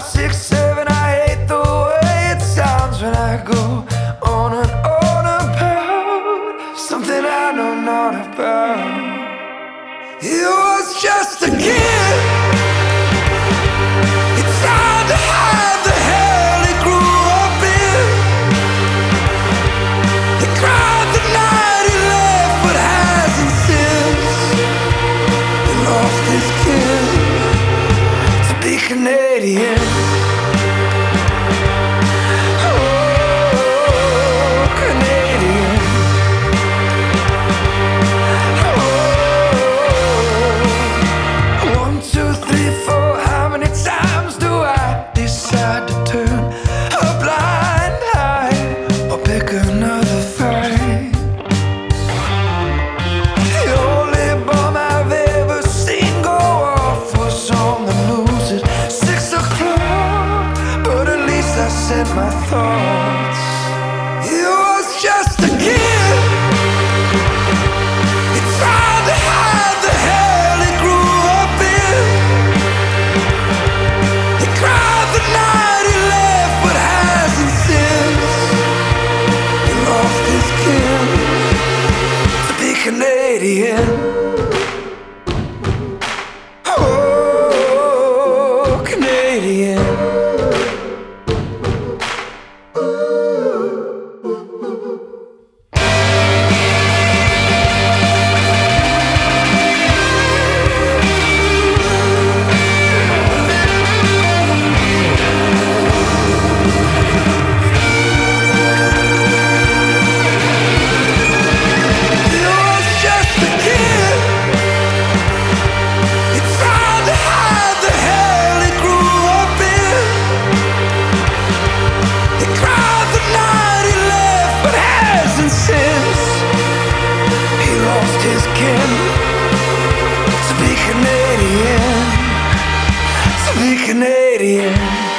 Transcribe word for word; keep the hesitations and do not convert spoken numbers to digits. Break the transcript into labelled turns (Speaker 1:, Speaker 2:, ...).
Speaker 1: six, seven, I hate the way it sounds when I go on and on about something I know not about. He was just a kid. It's hard to hide the hell he grew up in. He cried the night he left, but hasn't since. He lost his kin to be Canadian. Said my thoughts. He was just a kid. He tried to hide the hell he grew up in. He cried the night he left, but hasn't since. He lost his kin to be Canadian. Oh, Canadian. To be Canadian, to be Canadian.